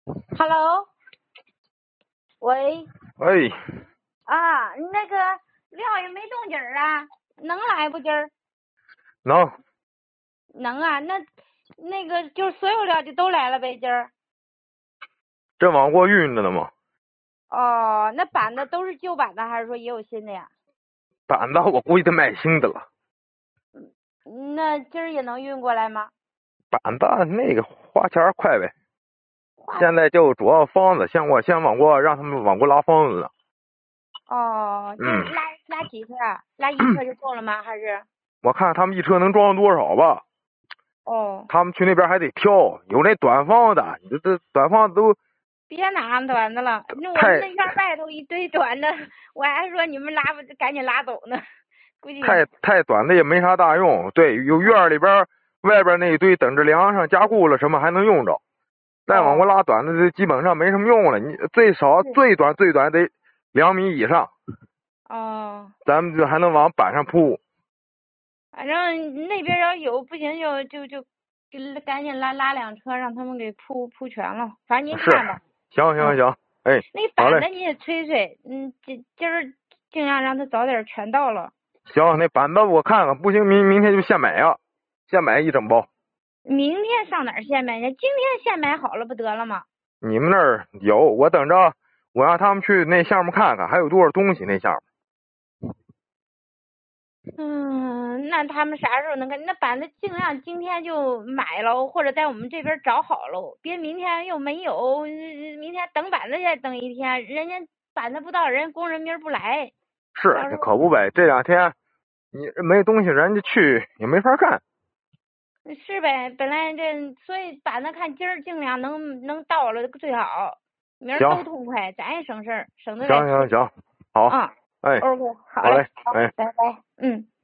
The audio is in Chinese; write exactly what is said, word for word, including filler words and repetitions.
Hello，喂。 喂。 啊，那个料也没动静儿啊，能来不今儿？ 能。 能啊，那那个就是所有料就都来了呗，今儿。 这往过运着呢吗？ 哦，那板子都是旧板子，还是说也有新的呀？ 板子我估计得买新的了。 那今儿也能运过来吗？ 板子那个花钱快呗。现在就主要方子，先我先往过让他们往过拉方子呢。 哦，就是嗯。 拉拉几车啊？拉一车就够了吗？还是？ 我看他们一车能装多少吧。 哦。 他们去那边还得挑，有那短方的，你这这短方都。 别拿短的了，那我们那院外头一堆短的，我还说你们拉不赶紧拉走呢。估计太太短的也没啥大用。对，有院里边外边那一堆等着梁上加固了什么还能用着。再往过拉短的就基本上没什么用了，你最少最短最短得两米以上。 哦。 咱们就还能往板上铺。 反正那边要有不行就就就就赶紧拉拉两车，让他们给铺铺全了。反正您看吧。 行行行，哎， 那板子你也催催，嗯，今今儿尽量让他早点全到了。 行，那板子我看看，不行明明天就现买啊，现买一整包。 明天上哪儿现买去？今天现买好了不得了吗？ 你们那儿有，我等着，我让他们去那项目看看，还有多少东西那项目。 嗯，那他们啥时候能看？那板子尽量今天就买了，或者在我们这边找好了，别明天又没有，明天等板子再等一天，人家板子不到，人家工人明儿不来。 是，这可不呗，这两天你没东西，人家去也没法干。 是呗，本来这所以板子看今儿尽量能能到了最好，明儿都痛快，咱也省事儿，省得行行行，好， 啊。 哎 ，OK，好嘞， 好， 哎， 拜拜，嗯。